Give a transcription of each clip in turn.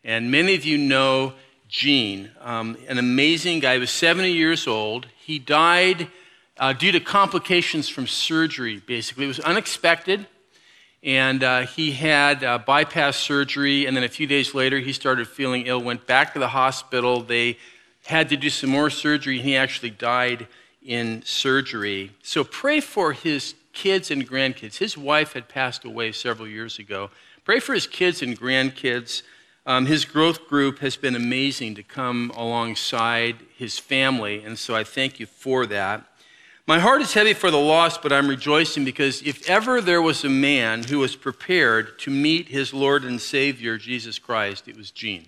And many of you know Gene, an amazing guy. He was 70 years old. He died due to complications from surgery, basically. It was unexpected. And he had bypass surgery, and then a few days later, he started feeling ill, went back to the hospital. They had to do some more surgery, and he actually died in surgery. So pray for his kids and grandkids. His wife had passed away several years ago. Pray for his kids and grandkids. His growth group has been amazing to come alongside his family, and so I thank you for that. My heart is heavy for the lost, but I'm rejoicing because if ever there was a man who was prepared to meet his Lord and Savior, Jesus Christ, it was Gene.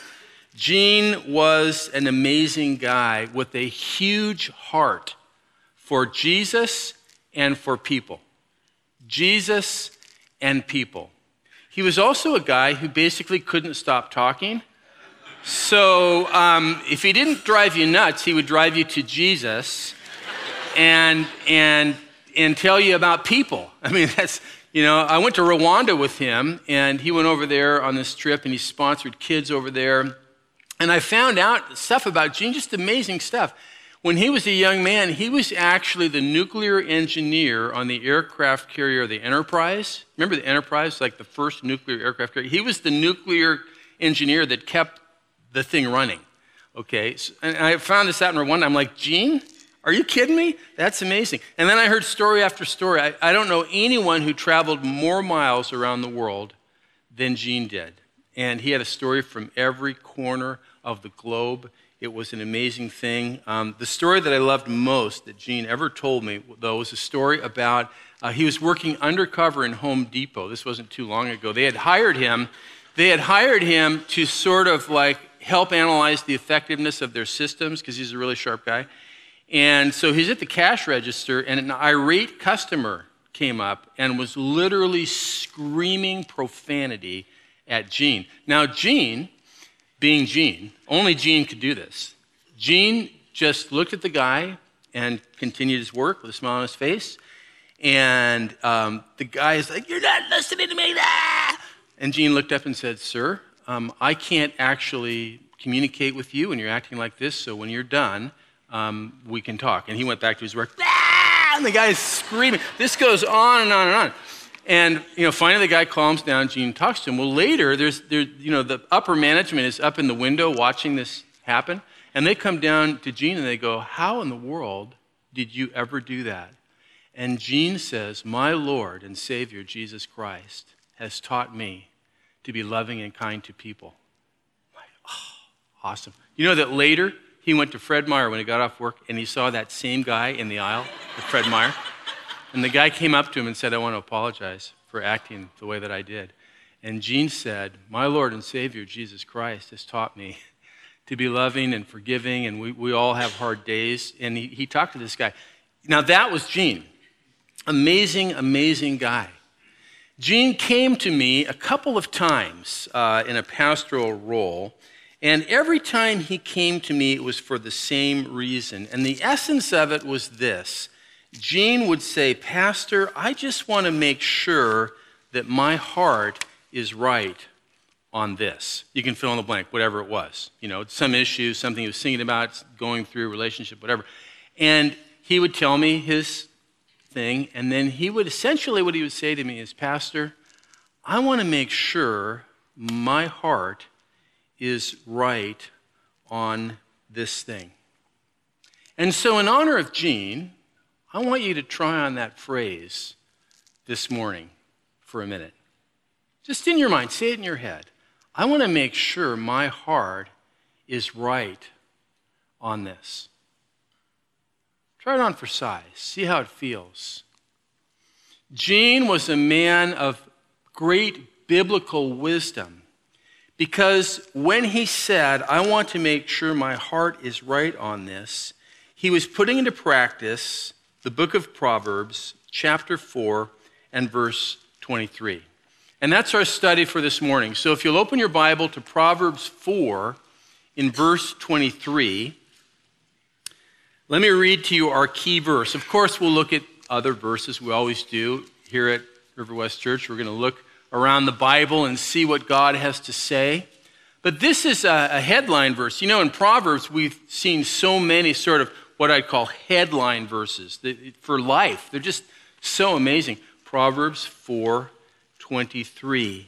Gene was an amazing guy with a huge heart for Jesus and for people. Jesus and people. He was also a guy who basically couldn't stop talking. So if he didn't drive you nuts, he would drive you to Jesus and tell you about people. I mean, that's, I went to Rwanda with him, and he went over there on this trip, and he sponsored kids over there. And I found out stuff about Gene, just amazing stuff. When he was a young man, he was actually the nuclear engineer on the aircraft carrier, the Enterprise. Remember the Enterprise, like the first nuclear aircraft carrier? He was the nuclear engineer that kept the thing running, okay? And I found this out in Rwanda. I'm like, Gene? Are you kidding me? That's amazing. And then I heard story after story. I don't know anyone who traveled more miles around the world than Gene did. And he had a story from every corner of the globe. It was an amazing thing. The story that I loved most that Gene ever told me, though, was a story about he was working undercover in Home Depot. This wasn't too long ago. They had hired him to sort of like help analyze the effectiveness of their systems because he's a really sharp guy. And so he's at the cash register, and an irate customer came up and was literally screaming profanity at Gene. Now, Gene, being Gene, only Gene could do this. Gene just looked at the guy and continued his work with a smile on his face. And the guy is like, "You're not listening to me." And Gene looked up and said, "Sir, I can't actually communicate with you when you're acting like this, so when you're done, we can talk." And he went back to his work. And the guy is screaming. This goes on and on and on. And finally the guy calms down. Gene talks to him. Well, later the upper management is up in the window watching this happen, and they come down to Gene and they go, "How in the world did you ever do that?" And Gene says, "My Lord and Savior Jesus Christ has taught me to be loving and kind to people." I'm like, oh, awesome. You know that later he went to Fred Meyer when he got off work, and he saw that same guy in the aisle with Fred Meyer. And the guy came up to him and said, "I want to apologize for acting the way that I did." And Gene said, "My Lord and Savior, Jesus Christ, has taught me to be loving and forgiving, and we all have hard days." And he talked to this guy. Now, that was Gene. Amazing, amazing guy. Gene came to me a couple of times in a pastoral role, and every time he came to me, it was for the same reason. And the essence of it was this. Gene would say, "Pastor, I just want to make sure that my heart is right on this." You can fill in the blank, whatever it was. Some issue, something he was thinking about, going through, relationship, whatever. And he would tell me his thing, and then essentially what he would say to me is, "Pastor, I want to make sure my heart is right on this thing." And so in honor of Gene, I want you to try on that phrase this morning for a minute. Just in your mind, say it in your head. I want to make sure my heart is right on this. Try it on for size. See how it feels. Gene was a man of great biblical wisdom because when he said, "I want to make sure my heart is right on this," he was putting into practice the book of Proverbs, chapter 4 and verse 23. And that's our study for this morning. So if you'll open your Bible to Proverbs 4 in verse 23, let me read to you our key verse. Of course, we'll look at other verses. We always do here at River West Church. We're going to look around the Bible and see what God has to say. But this is a headline verse. You know, in Proverbs, we've seen so many sort of what I'd call headline verses for life. They're just so amazing. Proverbs 4:23.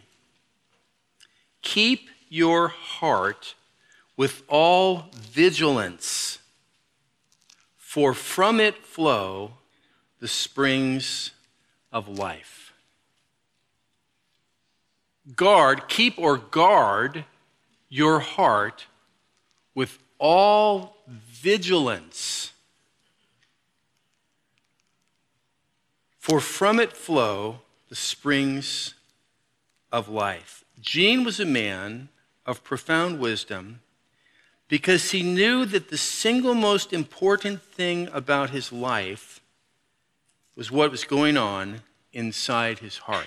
Keep your heart with all vigilance, for from it flow the springs of life. Keep or guard your heart with all vigilance, for from it flow the springs of life. Gene was a man of profound wisdom because he knew that the single most important thing about his life was what was going on inside his heart.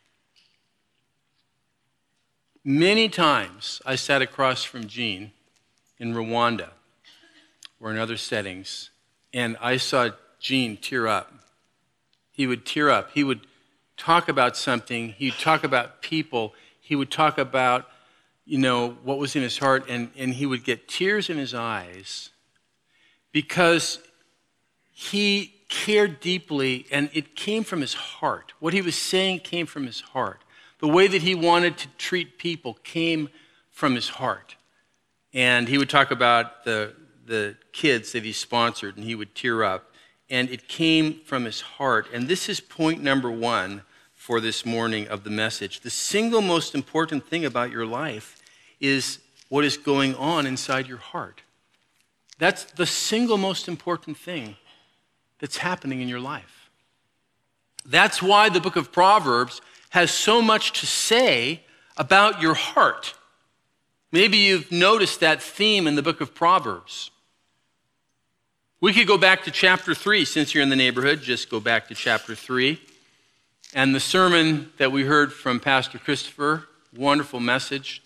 Many times I sat across from Gene in Rwanda or in other settings, and I saw Gene tear up. He would tear up. He would talk about something. He would talk about people. He would talk about, what was in his heart, and he would get tears in his eyes because he cared deeply, and it came from his heart. What he was saying came from his heart. The way that he wanted to treat people came from his heart. And he would talk about the kids that he sponsored, and he would tear up. And it came from his heart. And this is point number 1 for this morning of the message. The single most important thing about your life is what is going on inside your heart. That's the single most important thing that's happening in your life. That's why the book of Proverbs has so much to say about your heart. Maybe you've noticed that theme in the book of Proverbs. We could go back to chapter 3. Since you're in the neighborhood, just go back to chapter 3. And the sermon that we heard from Pastor Christopher, wonderful message.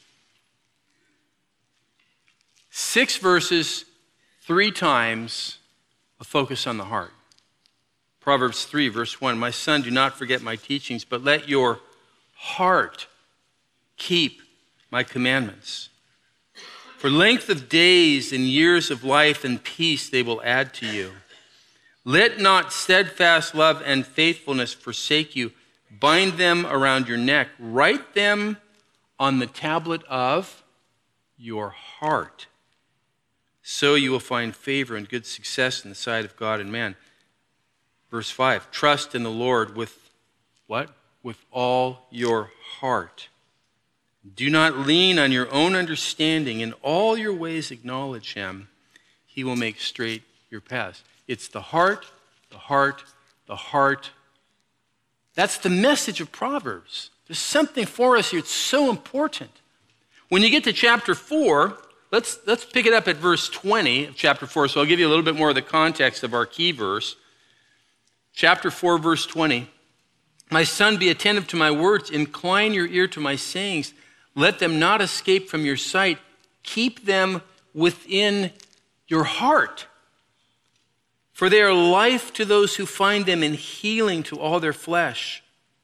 6 verses, 3 times, a focus on the heart. Proverbs 3, verse 1, my son, do not forget my teachings, but let your heart keep my commandments. For length of days and years of life and peace they will add to you. Let not steadfast love and faithfulness forsake you. Bind them around your neck. Write them on the tablet of your heart. So you will find favor and good success in the sight of God and man. Verse 5, trust in the Lord with what? With all your heart. Do not lean on your own understanding. In all your ways acknowledge him. He will make straight your paths. It's the heart, the heart, the heart. That's the message of Proverbs. There's something for us here. It's so important. When you get to chapter 4, let's pick it up at verse 20 of chapter 4. So I'll give you a little bit more of the context of our key verse. Chapter 4, verse 20. My son, be attentive to my words. Incline your ear to my sayings. Let them not escape from your sight. Keep them within your heart. For they are life to those who find them and healing to all their flesh.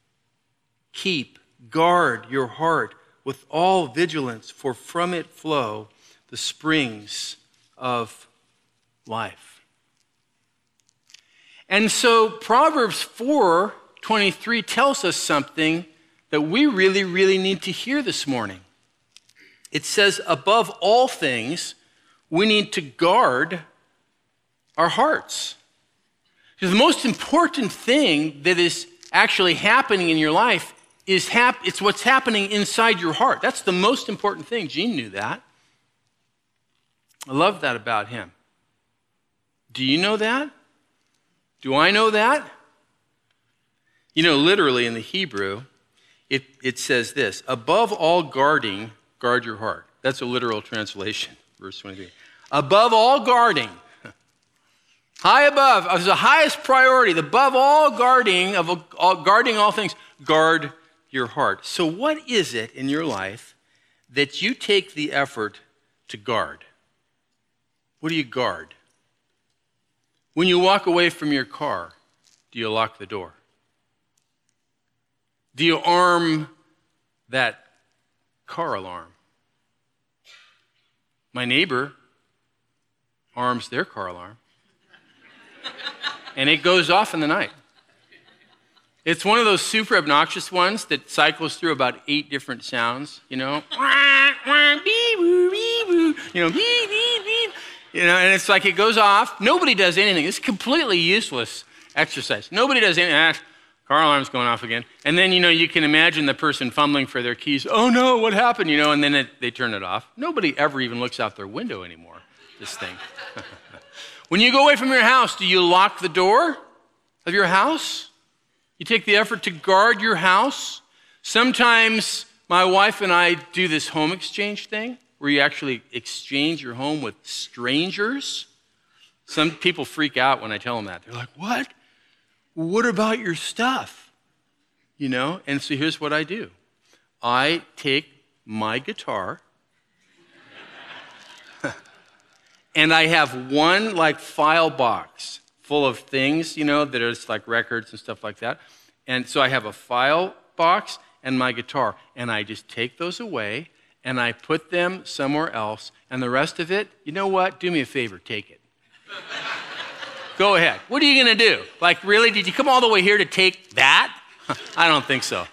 Guard your heart with all vigilance, for from it flow the springs of life. And so Proverbs 4:23 tells us something that we really, really need to hear this morning. It says, above all things, we need to guard our hearts. Because the most important thing that is actually happening in your life is it's what's happening inside your heart. That's the most important thing. Gene knew that. I love that about him. Do you know that? Do I know that? Literally in the Hebrew, it says this, above all guarding, guard your heart. That's a literal translation, verse 23. Above all guarding, high above, as the highest priority, above all guarding all things, guard your heart. So what is it in your life that you take the effort to guard? What do you guard? When you walk away from your car, do you lock the door? Do you arm that car alarm? My neighbor arms their car alarm, and it goes off in the night. It's one of those super obnoxious ones that cycles through about 8 different sounds, you know. And it's like it goes off. Nobody does anything. It's completely useless exercise. Nobody does anything. Car alarm's going off again. And then, you can imagine the person fumbling for their keys. Oh, no, what happened? And then they turn it off. Nobody ever even looks out their window anymore, this thing. When you go away from your house, do you lock the door of your house? You take the effort to guard your house. Sometimes my wife and I do this home exchange thing where you actually exchange your home with strangers. Some people freak out when I tell them that. They're like, what? What about your stuff? And so here's what I do. I take my guitar and I have one file box full of things, that are just like records and stuff like that. And so I have a file box and my guitar, and I just take those away and I put them somewhere else, and the rest of it, you know what? Do me a favor, take it. Go ahead. What are you going to do? Really? Did you come all the way here to take that? I don't think so.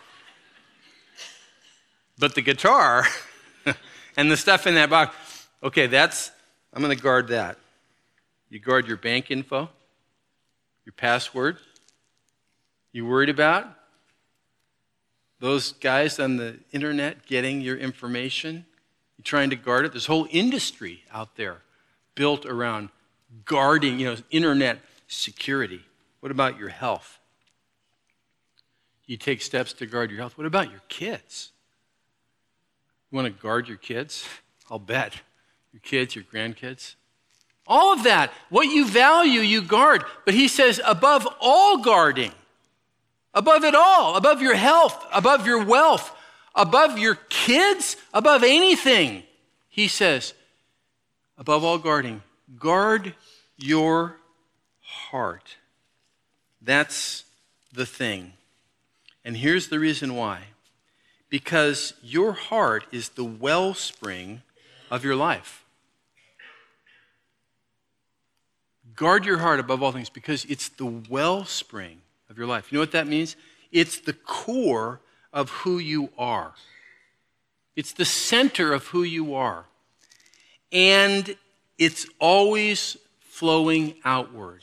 But the guitar and the stuff in that box, okay, I'm going to guard that. You guard your bank info, your password. You worried about those guys on the internet getting your information? You're trying to guard it? There's a whole industry out there built around guarding, internet security. What about your health? You take steps to guard your health. What about your kids? You want to guard your kids? I'll bet. Your kids, your grandkids. All of that, what you value, you guard. But he says, above all guarding, above it all, above your health, above your wealth, above your kids, above anything, he says, above all guarding, guard your heart. That's the thing. And here's the reason why. Because your heart is the wellspring of your life. Guard your heart above all things because it's the wellspring of your life. You know what that means? It's the core of who you are. It's the center of who you are. And it's always flowing outward.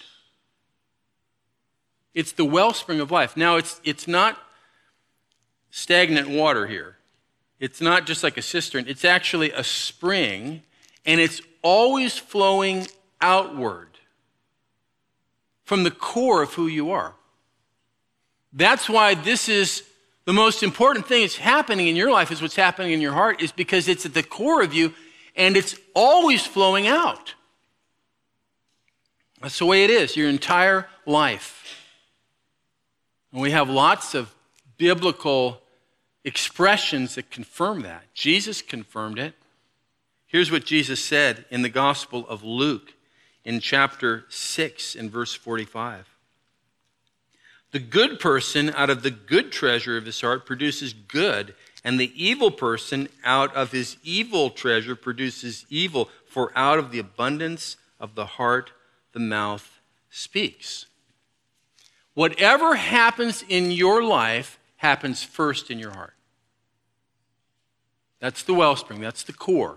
It's the wellspring of life. Now, it's not stagnant water here. It's not just like a cistern. It's actually a spring, and it's always flowing outward from the core of who you are. That's why this is the most important thing that's happening in your life is what's happening in your heart is because it's at the core of you and it's always flowing out. That's the way it is your entire life. And we have lots of biblical expressions that confirm that. Jesus confirmed it. Here's what Jesus said in the Gospel of Luke in chapter 6 and verse 45. The good person out of the good treasure of his heart produces good, and the evil person out of his evil treasure produces evil, for out of the abundance of the heart the mouth speaks. Whatever happens in your life happens first in your heart. That's the wellspring, that's the core.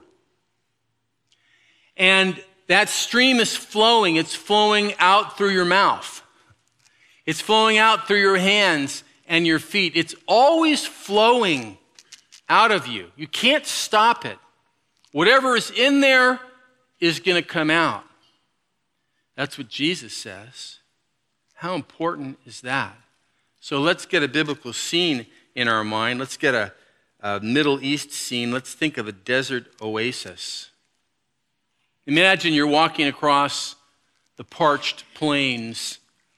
And that stream is flowing. It's flowing out through your mouth. It's flowing out through your hands and your feet. It's always flowing out of you. You can't stop it. Whatever is in there is going to come out. That's what Jesus says. How important is that? So let's get a biblical scene in our mind. Let's get a Middle East scene. Let's think of a desert oasis. Imagine you're walking across the parched plains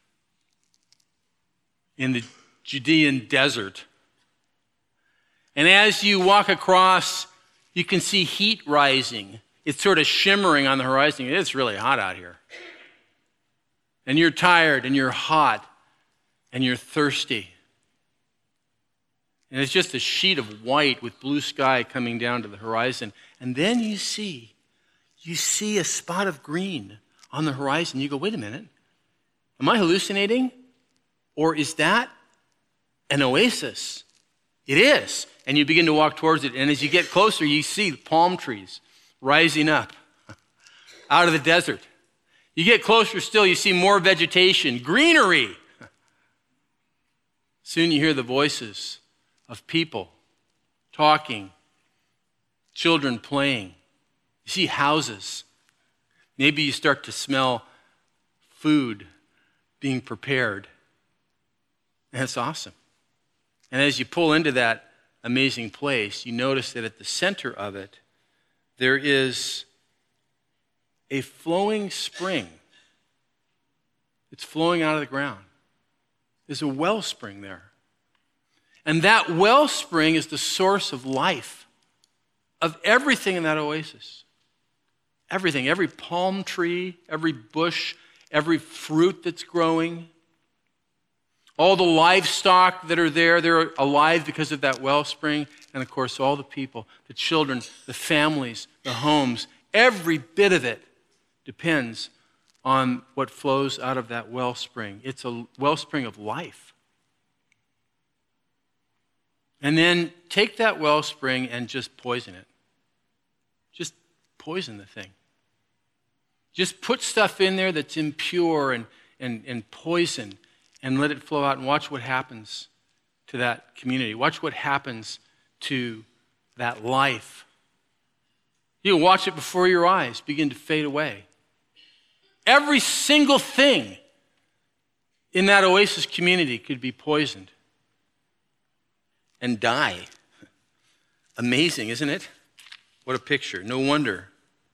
in the Judean desert. And as you walk across, you can see heat rising. It's sort of shimmering on the horizon. It's really hot out here. And you're tired and you're hot and you're thirsty. And it's just a sheet of white with blue sky coming down to the horizon. And then you see you see a spot of green on the horizon. You go, wait a minute, am I hallucinating? Or is that an oasis? It is. And you begin to walk towards it. And as you get closer, you see palm trees rising up out of the desert. You get closer still, you see more vegetation, greenery. Soon you hear the voices of people talking, children playing. You see houses. Maybe you start to smell food being prepared. And it's awesome. And as you pull into that amazing place, you notice that at the center of it, there is a flowing spring. It's flowing out of the ground. There's a wellspring there. And that wellspring is the source of life, of everything in that oasis. Everything, every palm tree, every bush, every fruit that's growing. All the livestock that are there, they're alive because of that wellspring. And of course, all the people, the children, the families, the homes, every bit of it depends on what flows out of that wellspring. It's a wellspring of life. And then take that wellspring and just poison it. Just poison the thing. Just put stuff in there that's impure and poison and let it flow out and watch what happens to that community. Watch what happens to that life. You'll watch it before your eyes begin to fade away. Every single thing in that oasis community could be poisoned and die. Amazing, isn't it? What a picture. No wonder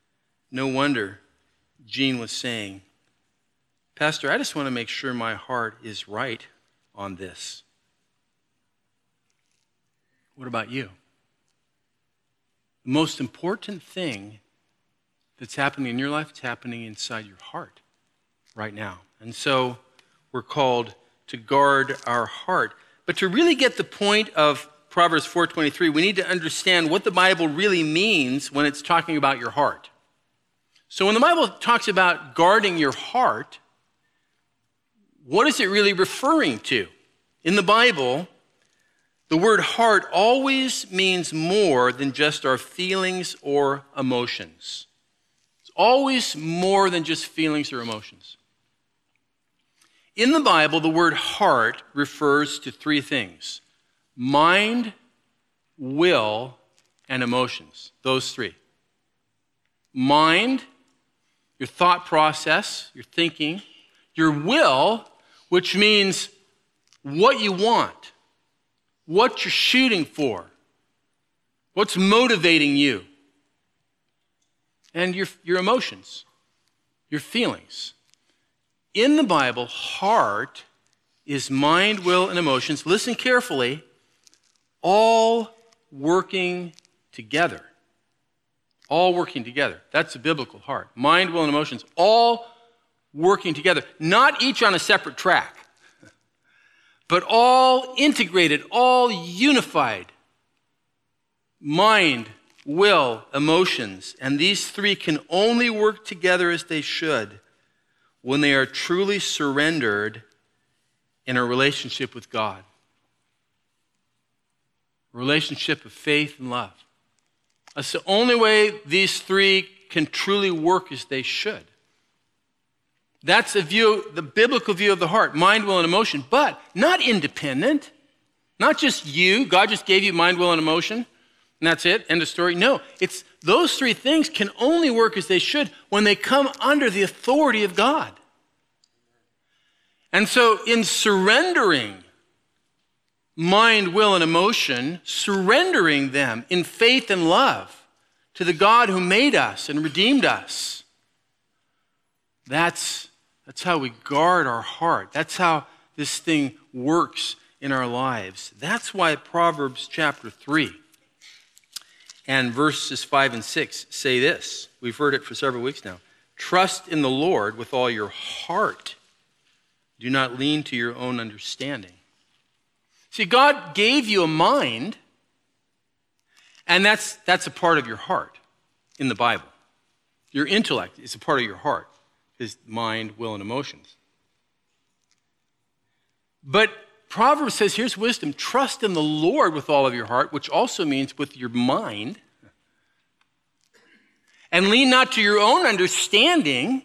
Gene was saying, Pastor, I just want to make sure my heart is right on this. What about you? The most important thing that's happening in your life, it's happening inside your heart right now. And so we're called to guard our heart. But to really get the point of Proverbs 4:23, we need to understand what the Bible really means when it's talking about your heart. So when the Bible talks about guarding your heart, what is it really referring to? In the Bible, the word heart always means more than just our feelings or emotions. It's always more than just feelings or emotions. In the Bible, the word heart refers to three things: mind, will, and emotions. Those three. Mind, your thought process, your thinking. Your will, which means what you want, what you're shooting for, what's motivating you. And your emotions, your feelings. In the Bible, heart is mind, will, and emotions. Listen carefully. All working together. All working together. That's a biblical heart. Mind, will, and emotions. All working together. Not each on a separate track, but all integrated, all unified. Mind, will, emotions. And these three can only work together as they should when they are truly surrendered in a relationship with God. A relationship of faith and love. That's the only way these three can truly work as they should. That's the biblical view of the heart, mind, will, and emotion, but not independent. Not just you. God just gave you mind, will, and emotion, and that's it, end of story. No, it's those three things can only work as they should when they come under the authority of God. And so in surrendering mind, will, and emotion, surrendering them in faith and love to the God who made us and redeemed us, that's how we guard our heart. That's how this thing works in our lives. That's why Proverbs chapter 3 and verses 5 and 6 say this. We've heard it for several weeks now. Trust in the Lord with all your heart. Do not lean to your own understanding. See, God gave you a mind, and that's a part of your heart in the Bible. Your intellect is a part of your heart, is mind, will, and emotions. But Proverbs says, here's wisdom, trust in the Lord with all of your heart, which also means with your mind, and lean not to your own understanding,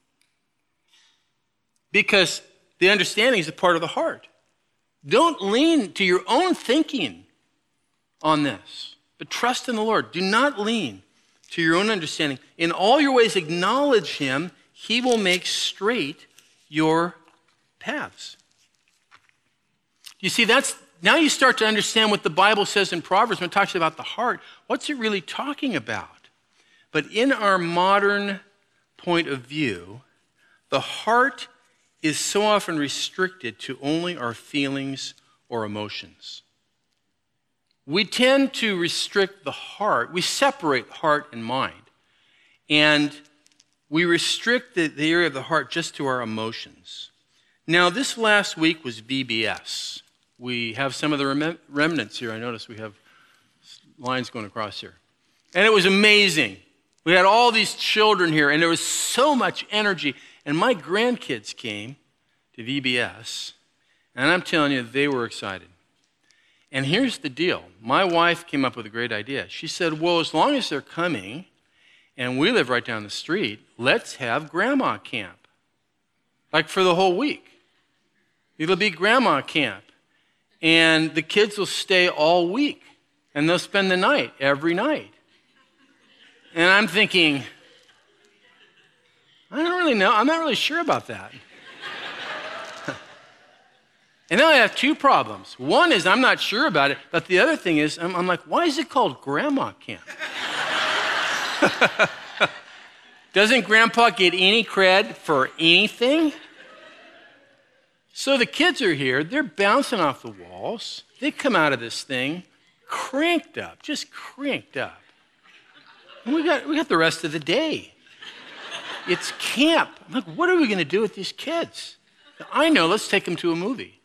because the understanding is a part of the heart. Don't lean to your own thinking on this, but trust in the Lord. Do not lean to your own understanding. In all your ways acknowledge him. He will make straight your paths. You see, now you start to understand what the Bible says in Proverbs when it talks about the heart. What's it really talking about? But in our modern point of view, the heart is so often restricted to only our feelings or emotions. We tend to restrict the heart. We separate heart and mind. And we restrict the area of the heart just to our emotions. Now, this last week was VBS. We have some of the remnants here. I noticed we have lines going across here. And it was amazing. We had all these children here, and there was so much energy. And my grandkids came to VBS, and I'm telling you, they were excited. And here's the deal. My wife came up with a great idea. She said, well, as long as they're coming, and we live right down the street, let's have grandma camp. Like for the whole week. It'll be grandma camp. And the kids will stay all week, and they'll spend the night every night. And I'm thinking, I don't really know. I'm not really sure about that. And now I have two problems. One is I'm not sure about it, but the other thing is I'm like, why is it called grandma camp? Doesn't grandpa get any cred for anything? So the kids are here. They're bouncing off the walls. They come out of this thing cranked up, just cranked up. And we got the rest of the day. It's camp. I'm like, what are we going to do with these kids? I know, let's take them to a movie.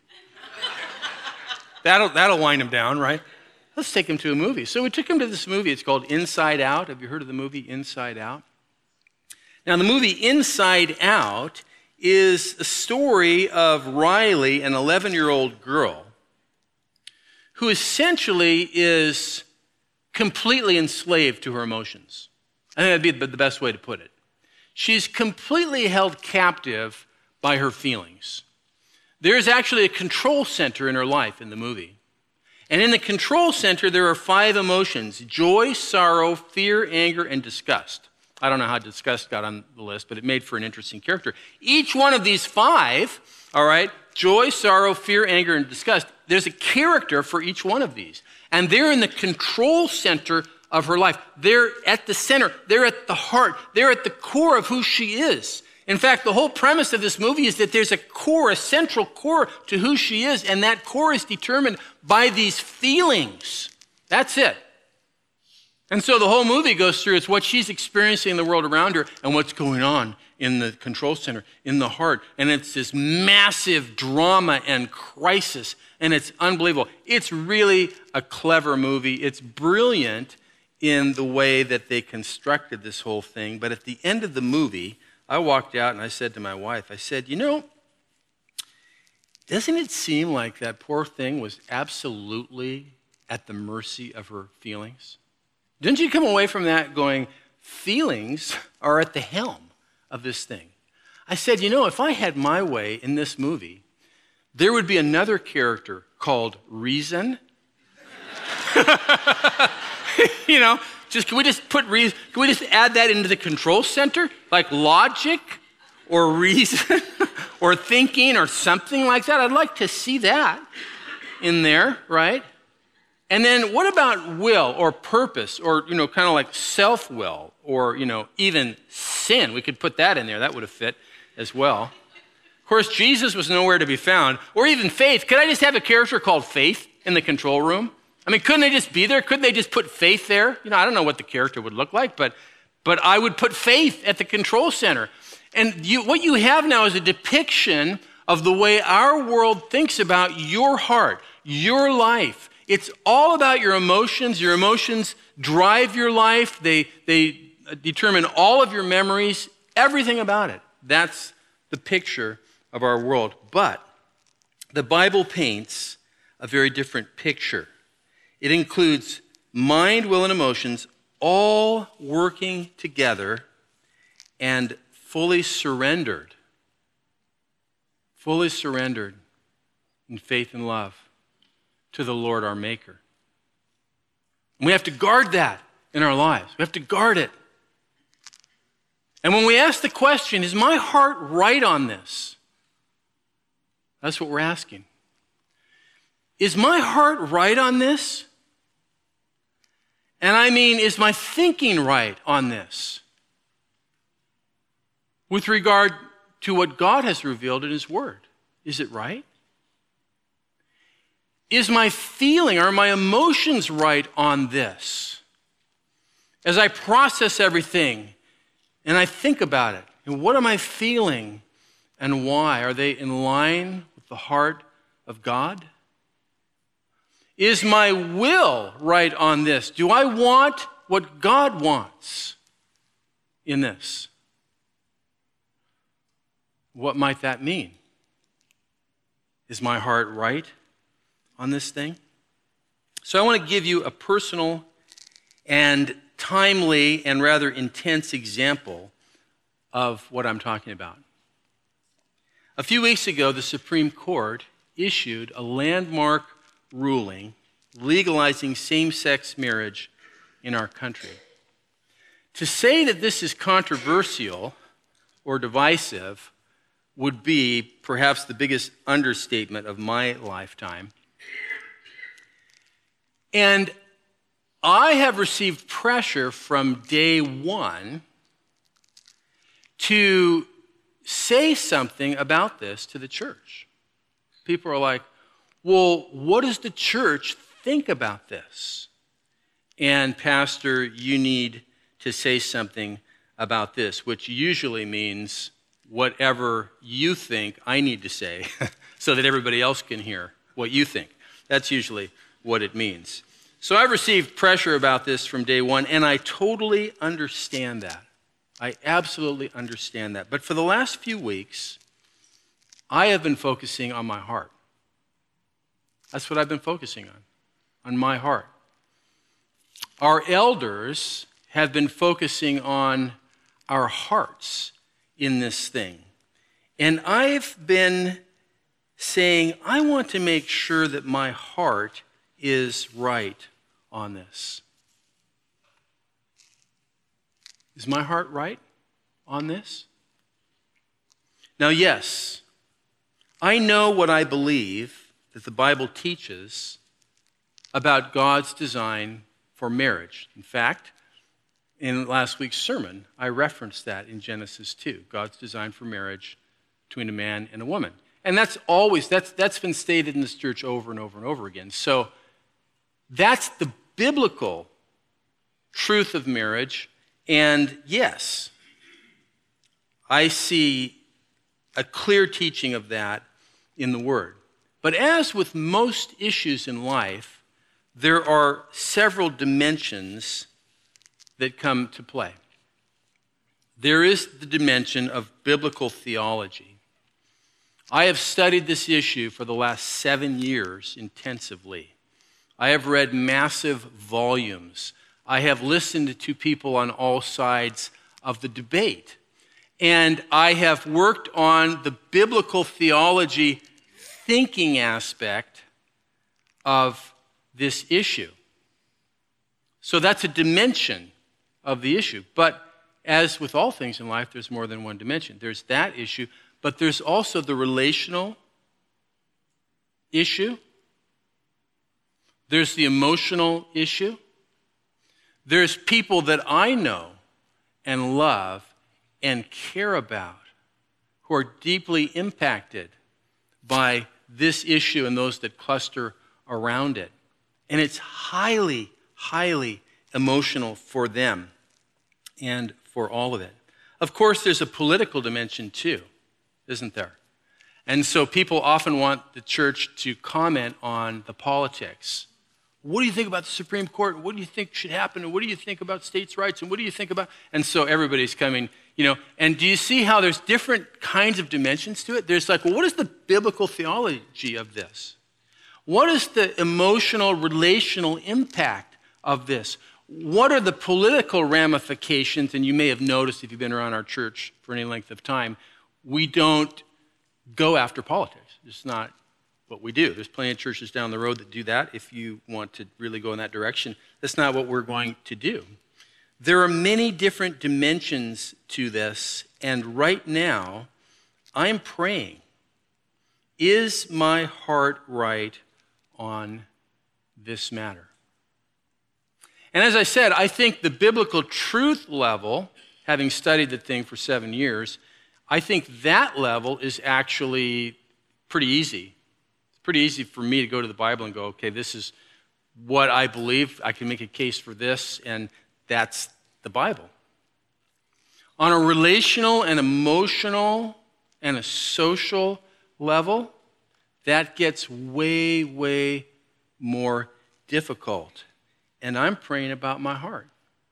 That'll wind them down, right? Let's take them to a movie. So we took them to this movie. It's called Inside Out. Have you heard of the movie Inside Out? Now, the movie Inside Out is a story of Riley, an 11-year-old girl, who essentially is completely enslaved to her emotions. I think that'd be the best way to put it. She's completely held captive by her feelings. There's actually a control center in her life in the movie. And in the control center, there are 5 emotions: joy, sorrow, fear, anger, and disgust. I don't know how disgust got on the list, but it made for an interesting character. Each one of these 5, all right, joy, sorrow, fear, anger, and disgust, there's a character for each one of these. And they're in the control center of her life. They're at the center. They're at the heart. They're at the core of who she is. In fact, the whole premise of this movie is that there's a core, a central core to who she is, and that core is determined by these feelings. That's it. And so the whole movie goes through, it's what she's experiencing in the world around her and what's going on in the control center, in the heart. And it's this massive drama and crisis, and it's unbelievable. It's really a clever movie. It's brilliant in the way that they constructed this whole thing. But at the end of the movie, I walked out and I said to my wife, I said, you know, doesn't it seem like that poor thing was absolutely at the mercy of her feelings? Didn't you come away from that going, feelings are at the helm of this thing? I said, you know, if I had my way in this movie, there would be another character called Reason. You know, can we just add that into the control center? Like logic or reason or thinking or something like that? I'd like to see that in there, right? And then what about will or purpose or, you know, kind of like self-will or, you know, even sin? We could put that in there. That would have fit as well. Of course, Jesus was nowhere to be found. Or even faith. Could I just have a character called Faith in the control room? I mean, couldn't they just be there? Couldn't they just put Faith there? You know, I don't know what the character would look like, but I would put Faith at the control center. And what you have now is a depiction of the way our world thinks about your heart, your life. It's all about your emotions. Your emotions drive your life. They determine all of your memories, everything about it. That's the picture of our world. But the Bible paints a very different picture. It includes mind, will, and emotions all working together and fully surrendered in faith and love to the Lord our Maker. And we have to guard that in our lives. We have to guard it. And when we ask the question, is my heart right on this? That's what we're asking. Is my heart right on this? And I mean, is my thinking right on this? With regard to what God has revealed in His Word, is it right? Is my feeling, are my emotions right on this? As I process everything and I think about it, and what am I feeling and why? Are they in line with the heart of God? Is my will right on this? Do I want what God wants in this? What might that mean? Is my heart right on this thing? So I want to give you a personal and timely and rather intense example of what I'm talking about. A few weeks ago, the Supreme Court issued a landmark ruling legalizing same-sex marriage in our country. To say that this is controversial or divisive would be perhaps the biggest understatement of my lifetime. And I have received pressure from day one to say something about this to the church. People are like, well, what does the church think about this? And Pastor, you need to say something about this, which usually means whatever you think I need to say so that everybody else can hear what you think. That's usually what it means. So I've received pressure about this from day one, and I totally understand that. I absolutely understand that. But for the last few weeks, I have been focusing on my heart. That's what I've been focusing on my heart. Our elders have been focusing on our hearts in this thing. And I've been saying, I want to make sure that my heart is right on this. Is my heart right on this? Now, yes, I know what I believe that the Bible teaches about God's design for marriage. In fact, in last week's sermon, I referenced that in Genesis 2, God's design for marriage between a man and a woman. And that's been stated in this church over and over and over again. So that's the biblical truth of marriage. And yes, I see a clear teaching of that in the Word. But as with most issues in life, there are several dimensions that come to play. There is the dimension of biblical theology. I have studied this issue for the last 7 years intensively. I have read massive volumes. I have listened to people on all sides of the debate. And I have worked on the biblical theology thinking aspect of this issue. So that's a dimension of the issue. But as with all things in life, there's more than one dimension. There's that issue, but there's also the relational issue. There's the emotional issue. There's people that I know and love and care about who are deeply impacted by this issue and those that cluster around it. And it's highly, highly emotional for them and for all of it. Of course, there's a political dimension too, isn't there? And so people often want the church to comment on the politics. what do you think about the Supreme Court? What do you think should happen? And what do you think about states' rights? And what do you think about? And so everybody's coming, and do you see how there's different kinds of dimensions to it? There's like, well, what is the biblical theology of this? What is the emotional, relational impact of this? What are the political ramifications? And you may have noticed if you've been around our church for any length of time, we don't go after politics. It's not what we do. There's plenty of churches down the road that do that. If you want to really go in that direction, that's not what we're going to do. There are many different dimensions to this, and right now, I'm praying, is my heart right on this matter? And as I said, I think the biblical truth level, having studied the thing for 7 years, I think that level is actually pretty easy. Pretty easy for me to go to the Bible and go, okay, this is what I believe. I can make a case for this, and that's the Bible. On a relational and emotional and a social level, that gets way, way more difficult. And I'm praying about my heart.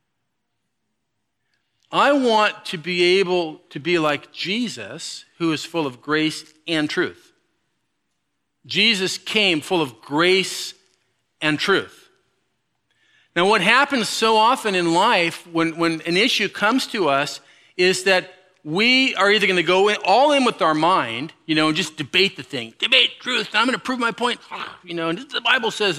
I want to be able to be like Jesus, who is full of grace and truth. Jesus came full of grace and truth. Now, what happens so often in life when an issue comes to us is that we are either going to go all in with our mind, and just debate the thing. Debate truth, and I'm going to prove my point, and this the Bible says,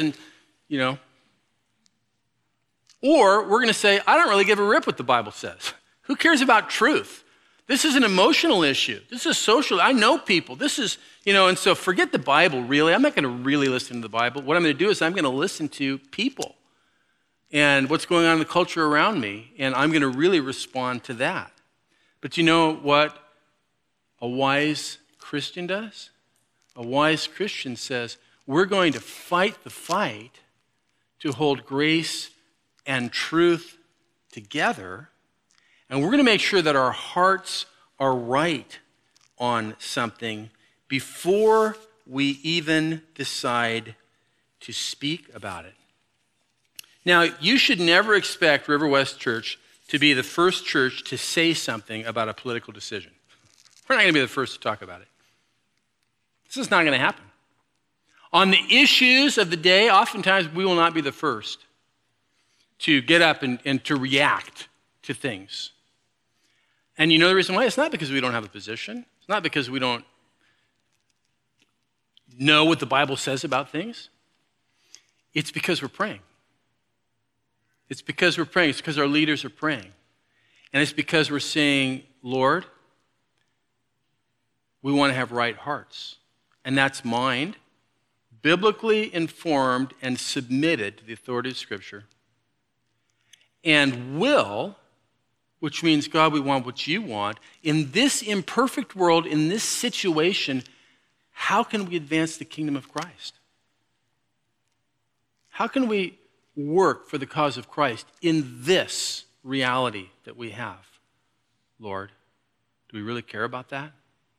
or we're going to say, I don't really give a rip what the Bible says. Who cares about truth? This is an emotional issue. This is social. I know people. This is, and so forget the Bible, really. I'm not going to really listen to the Bible. What I'm going to do is I'm going to listen to people and what's going on in the culture around me, and I'm going to really respond to that. But you know what a wise Christian does? A wise Christian says, we're going to fight the fight to hold grace and truth together, and we're going to make sure that our hearts are right on something before we even decide to speak about it. Now, you should never expect River West Church to be the first church to say something about a political decision. We're not going to be the first to talk about it. This is not going to happen. On the issues of the day, oftentimes we will not be the first to get up and to react to things. And you know the reason why? It's not because we don't have a position. It's not because we don't know what the Bible says about things. It's because we're praying. It's because we're praying. It's because our leaders are praying. And it's because we're saying, Lord, we want to have right hearts. And that's mind, biblically informed and submitted to the authority of Scripture. And will, which means, God, we want what you want. In this imperfect world, in this situation, how can we advance the kingdom of Christ? How can we work for the cause of Christ in this reality that we have? Lord, do we really care about that?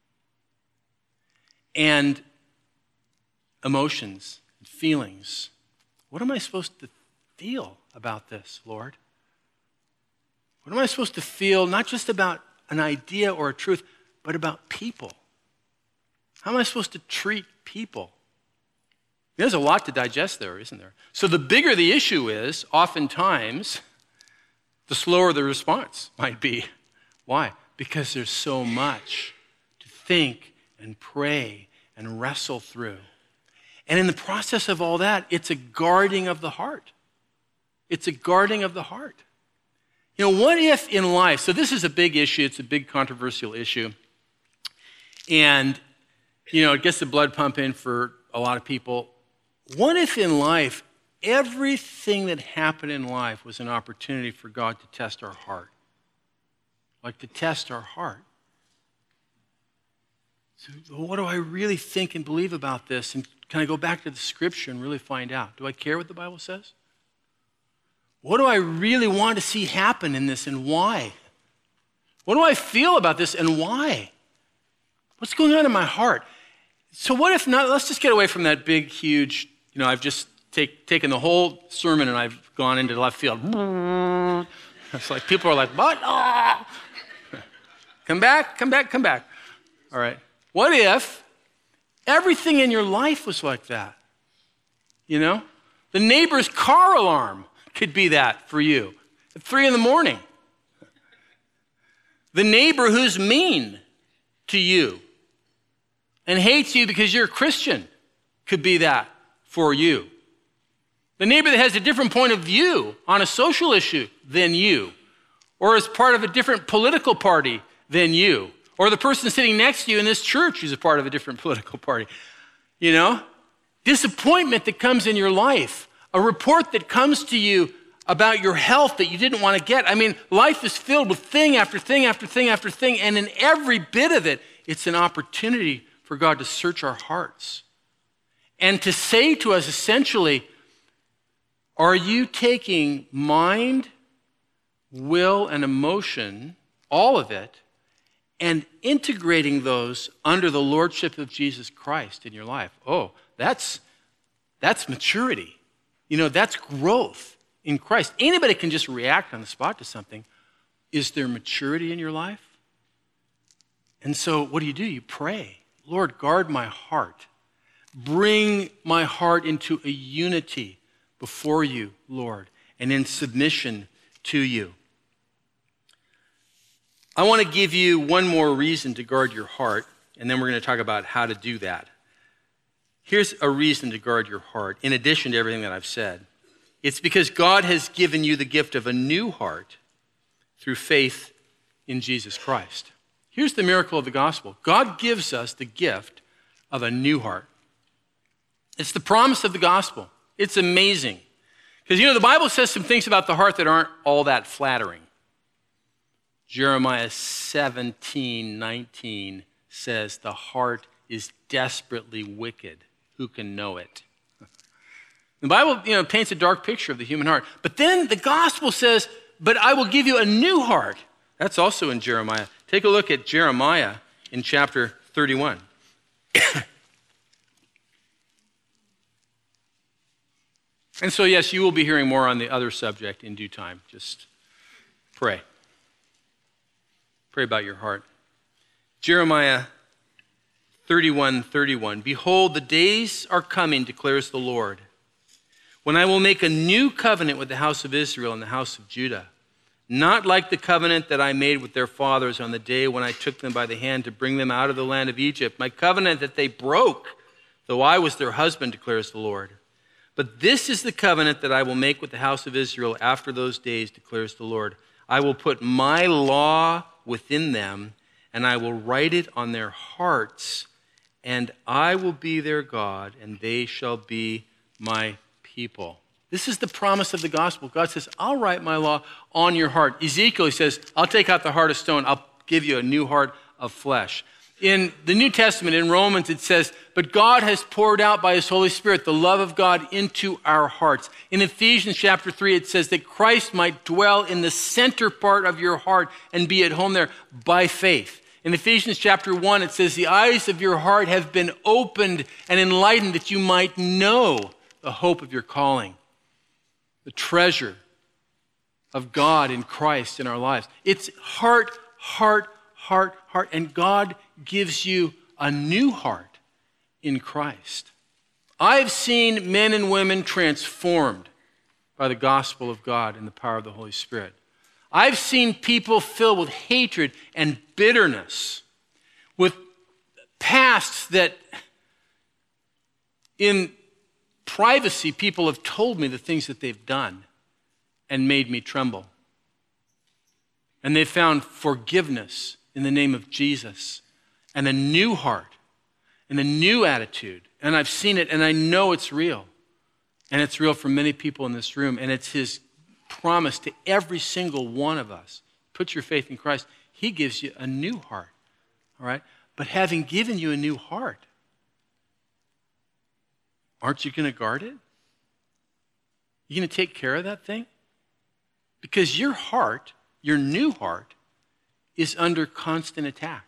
And emotions, feelings. What am I supposed to feel about this, Lord? What am I supposed to feel, not just about an idea or a truth, but about people? How am I supposed to treat people? There's a lot to digest there, isn't there? So the bigger the issue is, oftentimes, the slower the response might be. Why? Because there's so much to think and pray and wrestle through. And in the process of all that, it's a guarding of the heart. It's a guarding of the heart. What if in life, so this is a big issue, it's a big controversial issue, and, it gets the blood pumping for a lot of people. What if in life, everything that happened in life was an opportunity for God to test our heart? Like to test our heart. So what do I really think and believe about this? And can I go back to the Scripture and really find out? Do I care what the Bible says? What do I really want to see happen in this and why? What do I feel about this and why? What's going on in my heart? So what if not, let's just get away from that big, huge, I've just taken the whole sermon and I've gone into left field. It's like people are like, what? Oh. Come back. All right. What if everything in your life was like that? You know? The neighbor's car alarm could be that for you at 3 a.m. The neighbor who's mean to you and hates you because you're a Christian could be that for you. The neighbor that has a different point of view on a social issue than you, or is part of a different political party than you, or the person sitting next to you in this church who's a part of a different political party. You know? Disappointment that comes in your life, a report that comes to you about your health that you didn't want to get. I mean, life is filled with thing after thing after thing after thing, and in every bit of it, it's an opportunity for God to search our hearts and to say to us essentially, are you taking mind, will, and emotion, all of it, and integrating those under the lordship of Jesus Christ in your life? Oh, that's maturity. You know, that's growth in Christ. Anybody can just react on the spot to something. Is there maturity in your life? And so what do? You pray, Lord, guard my heart. Bring my heart into a unity before you, Lord, and in submission to you. I want to give you one more reason to guard your heart, and then we're going to talk about how to do that. Here's a reason to guard your heart, in addition to everything that I've said. It's because God has given you the gift of a new heart through faith in Jesus Christ. Here's the miracle of the gospel. God gives us the gift of a new heart. It's the promise of the gospel. It's amazing. Because, you know, the Bible says some things about the heart that aren't all that flattering. Jeremiah 17:19 says, the heart is desperately wicked. Who can know it? The Bible, you know, paints a dark picture of the human heart. But then the gospel says, but I will give you a new heart. That's also in Jeremiah. Take a look at Jeremiah in chapter 31. And so, yes, you will be hearing more on the other subject in due time. Just pray. Pray about your heart. Jeremiah 31:31. Behold, the days are coming, declares the Lord, when I will make a new covenant with the house of Israel and the house of Judah, not like the covenant that I made with their fathers on the day when I took them by the hand to bring them out of the land of Egypt, my covenant that they broke, though I was their husband, declares the Lord. But this is the covenant that I will make with the house of Israel after those days, declares the Lord. I will put my law within them, and I will write it on their hearts, and I will be their God, and they shall be my people. This is the promise of the gospel. God says, I'll write my law on your heart. Ezekiel, he says, I'll take out the heart of stone. I'll give you a new heart of flesh. In the New Testament, in Romans, it says, but God has poured out by his Holy Spirit the love of God into our hearts. In Ephesians chapter 3, it says that Christ might dwell in the center part of your heart and be at home there by faith. In Ephesians chapter 1, it says, the eyes of your heart have been opened and enlightened that you might know the hope of your calling, the treasure of God in Christ in our lives. It's heart, heart, heart, heart, and God gives you a new heart in Christ. I've seen men and women transformed by the gospel of God and the power of the Holy Spirit. I've seen people filled with hatred and bitterness, with pasts that in privacy people have told me the things that they've done and made me tremble. And they found forgiveness in the name of Jesus and a new heart and a new attitude. And I've seen it and I know it's real. And it's real for many people in this room. And it's his promise to every single one of us. Put your faith in Christ. He gives you a new heart. All right? But having given you a new heart, aren't you going to guard it? You going to take care of that thing? Because your heart, your new heart, is under constant attack.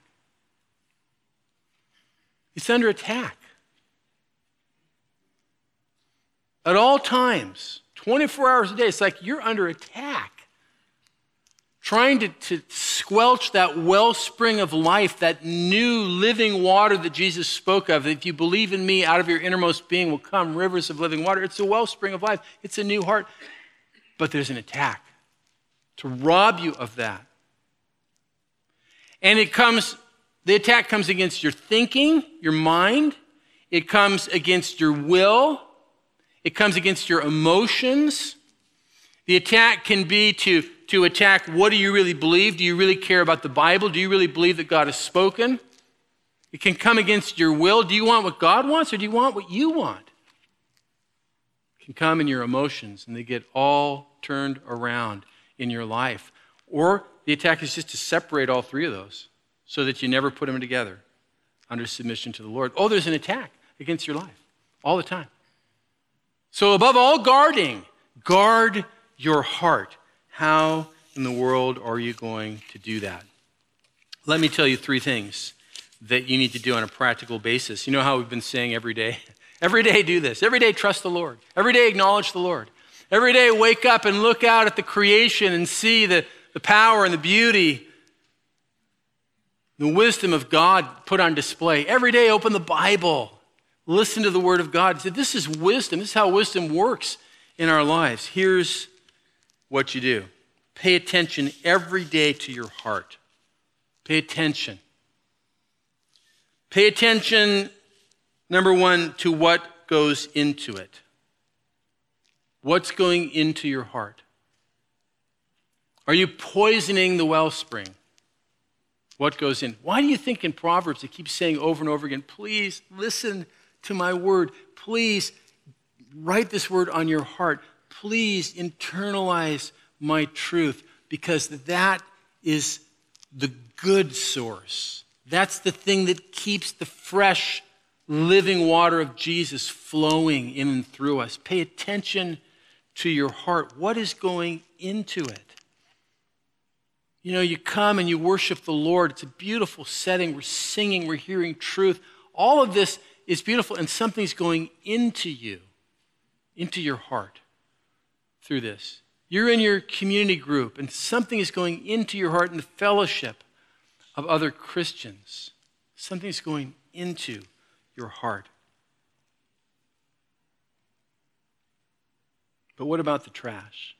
It's under attack. At all times, 24 hours a day. It's like you're under attack. Trying to squelch that wellspring of life, that new living water that Jesus spoke of. If you believe in me, out of your innermost being will come rivers of living water. It's a wellspring of life. It's a new heart. But there's an attack to rob you of that. And the attack comes against your thinking, your mind. It comes against your will. It comes against your emotions. The attack can be to attack, what do you really believe? Do you really care about the Bible? Do you really believe that God has spoken? It can come against your will. Do you want what God wants or do you want what you want? It can come in your emotions and they get all turned around in your life. Or the attack is just to separate all three of those so that you never put them together under submission to the Lord. Oh, there's an attack against your life all the time. So above all guarding, guard your heart. How in the world are you going to do that? Let me tell you three things that you need to do on a practical basis. You know how we've been saying every day? Every day do this. Every day trust the Lord. Every day acknowledge the Lord. Every day wake up and look out at the creation and see the power and the beauty, the wisdom of God put on display. Every day open the Bible. Listen to the Word of God. This is wisdom. This is how wisdom works in our lives. Here's what you do. Pay attention every day to your heart. Pay attention. Pay attention, number one, to what goes into it. What's going into your heart? Are you poisoning the wellspring? What goes in? Why do you think in Proverbs it keeps saying over and over again, please listen to my word. Please write this word on your heart. Please internalize my truth, because that is the good source. That's the thing that keeps the fresh, living water of Jesus flowing in and through us. Pay attention to your heart. What is going into it? You know, you come and you worship the Lord. It's a beautiful setting. We're singing, we're hearing truth. All of this is beautiful, and something's going into you, into your heart through this. You're in your community group, and something is going into your heart in the fellowship of other Christians. Something's going into your heart. But what about the trash?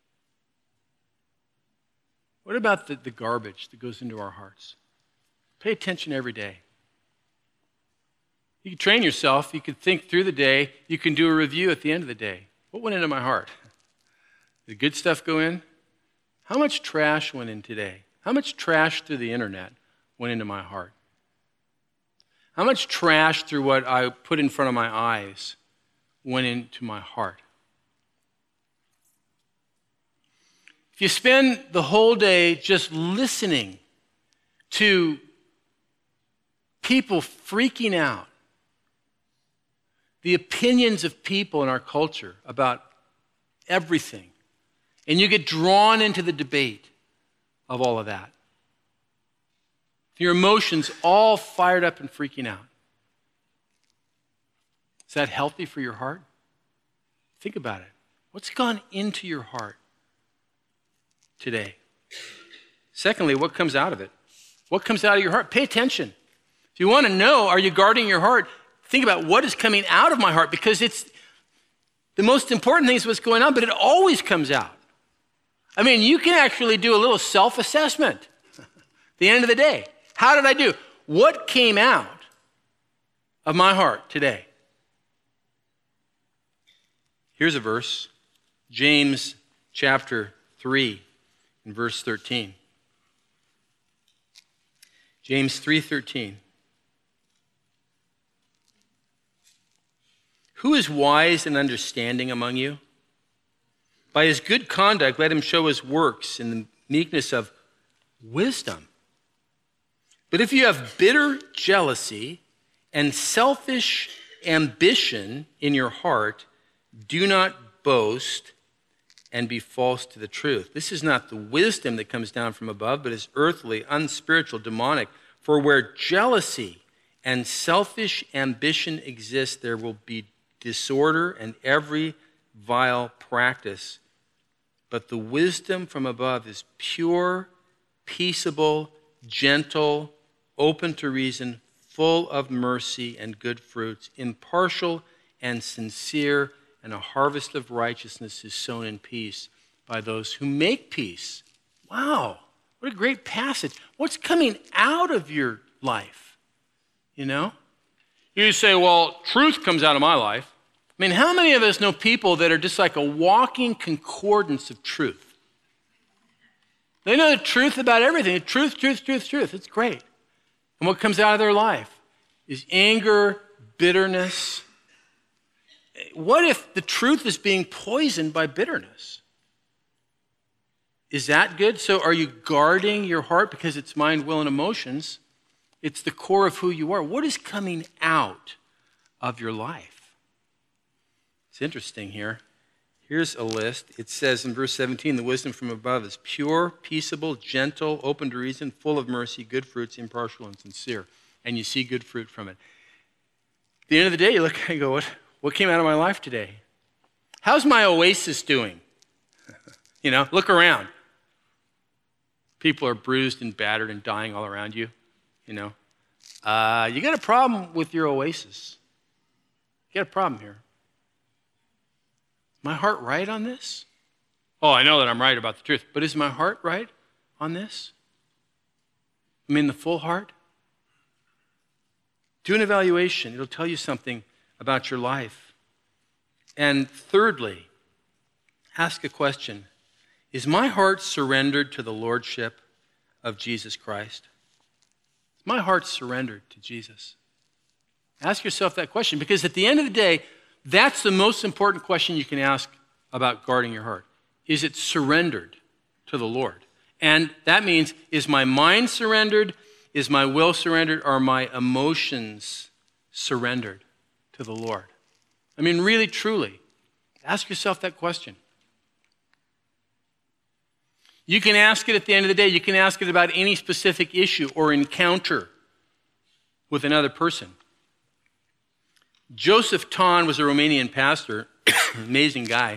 What about the garbage that goes into our hearts? Pay attention every day. You can train yourself. You can think through the day. You can do a review at the end of the day. What went into my heart? Did the good stuff go in? How much trash went in today? How much trash through the internet went into my heart? How much trash through what I put in front of my eyes went into my heart? If you spend the whole day just listening to people freaking out, the opinions of people in our culture about everything, and you get drawn into the debate of all of that, your emotions all fired up and freaking out, is that healthy for your heart? Think about it. What's gone into your heart today? Secondly, what comes out of it? What comes out of your heart? Pay attention. If you want to know, are you guarding your heart? Think about what is coming out of my heart, because it's the most important thing is what's going on, but it always comes out. I mean, you can actually do a little self-assessment at the end of the day. How did I do? What came out of my heart today? Here's a verse, James chapter 3 and verse 13. James 3:13. Who is wise and understanding among you? By his good conduct, let him show his works in the meekness of wisdom. But if you have bitter jealousy and selfish ambition in your heart, do not boast and be false to the truth. This is not the wisdom that comes down from above, but is earthly, unspiritual, demonic. For where jealousy and selfish ambition exist, there will be disorder and every vile practice. But the wisdom from above is pure, peaceable, gentle, open to reason, full of mercy and good fruits, impartial and sincere, and a harvest of righteousness is sown in peace by those who make peace. Wow, what a great passage. What's coming out of your life? You know? You say, well, truth comes out of my life. I mean, how many of us know people that are just like a walking concordance of truth? They know the truth about everything. Truth, truth, truth, truth. It's great. And what comes out of their life is anger, bitterness. What if the truth is being poisoned by bitterness? Is that good? So are you guarding your heart because it's mind, will, and emotions? It's the core of who you are. What is coming out of your life? It's interesting here. Here's a list. It says in verse 17, the wisdom from above is pure, peaceable, gentle, open to reason, full of mercy, good fruits, impartial, and sincere. And you see good fruit from it. At the end of the day, you look and go, what came out of my life today? How's my oasis doing? You know, look around. People are bruised and battered and dying all around you. You know, you got a problem with your oasis. You got a problem here. My heart right on this? Oh, I know that I'm right about the truth, but is my heart right on this? I mean, the full heart? Do an evaluation. It'll tell you something about your life. And thirdly, ask a question. Is my heart surrendered to the lordship of Jesus Christ? Is my heart surrendered to Jesus? Ask yourself that question, because at the end of the day, that's the most important question you can ask about guarding your heart. Is it surrendered to the Lord? And that means, is my mind surrendered? Is my will surrendered? Are my emotions surrendered to the Lord? I mean, really, truly, ask yourself that question. You can ask it at the end of the day. You can ask it about any specific issue or encounter with another person. Joseph Ton was a Romanian pastor, amazing guy.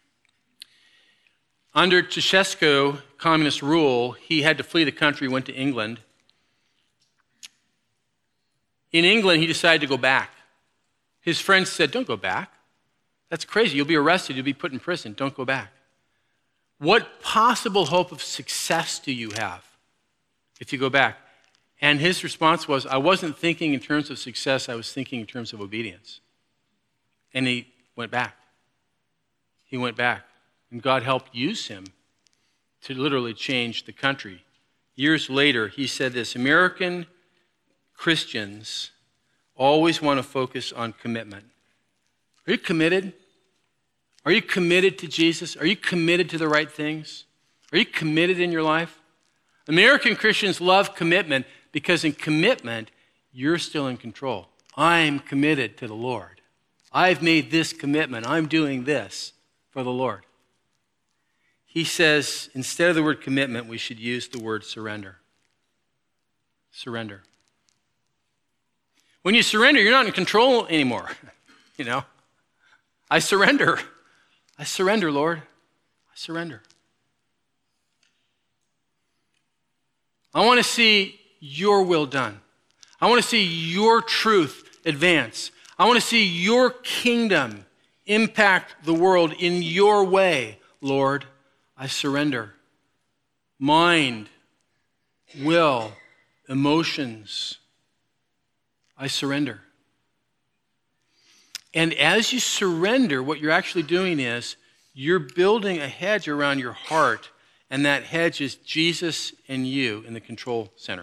Under Ceausescu communist rule, he had to flee the country, went to England. In England, he decided to go back. His friends said, don't go back. That's crazy. You'll be arrested. You'll be put in prison. Don't go back. What possible hope of success do you have if you go back? And his response was, I wasn't thinking in terms of success. I was thinking in terms of obedience. And he went back. He went back. And God helped use him to literally change the country. Years later, he said this, American Christians always want to focus on commitment. Are you committed? Are you committed to Jesus? Are you committed to the right things? Are you committed in your life? American Christians love commitment because in commitment, you're still in control. I'm committed to the Lord. I've made this commitment. I'm doing this for the Lord. He says, instead of the word commitment, we should use the word surrender. Surrender. When you surrender, you're not in control anymore. You know, I surrender. I surrender, Lord. I surrender. I want to see your will done. I want to see your truth advance. I want to see your kingdom impact the world in your way, Lord. I surrender. Mind, will, emotions. I surrender. And as you surrender, what you're actually doing is you're building a hedge around your heart, and that hedge is Jesus and you in the control center.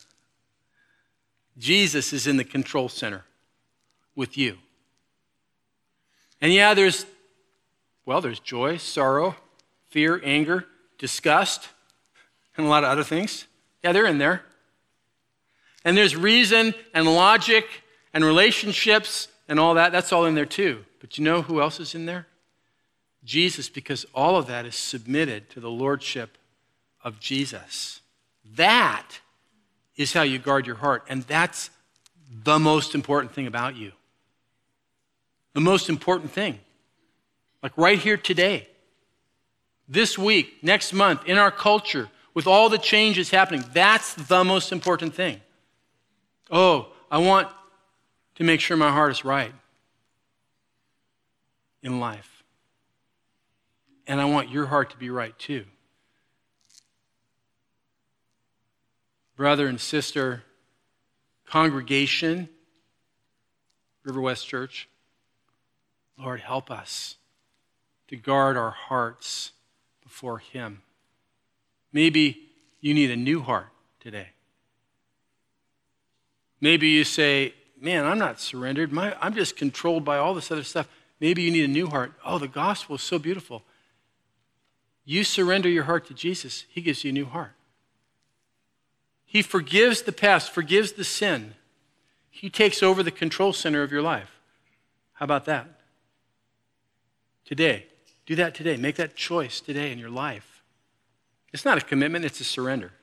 Jesus is in the control center with you. And yeah, there's joy, sorrow, fear, anger, disgust, and a lot of other things. Yeah, they're in there. And there's reason and logic and relationships and all that. That's all in there too. But you know who else is in there? Jesus, because all of that is submitted to the lordship of Jesus. That is how you guard your heart. And that's the most important thing about you. The most important thing. Like right here today. This week, next month, in our culture, with all the changes happening, that's the most important thing. Oh, I want to make sure my heart is right in life. And I want your heart to be right too. Brother and sister, congregation, River West Church, Lord, help us to guard our hearts before Him. Maybe you need a new heart today. Maybe you say, man, I'm not surrendered. I'm just controlled by all this other stuff. Maybe you need a new heart. Oh, the gospel is so beautiful. You surrender your heart to Jesus, He gives you a new heart. He forgives the past, forgives the sin. He takes over the control center of your life. How about that? Today. Do that today. Make that choice today in your life. It's not a commitment, it's a surrender.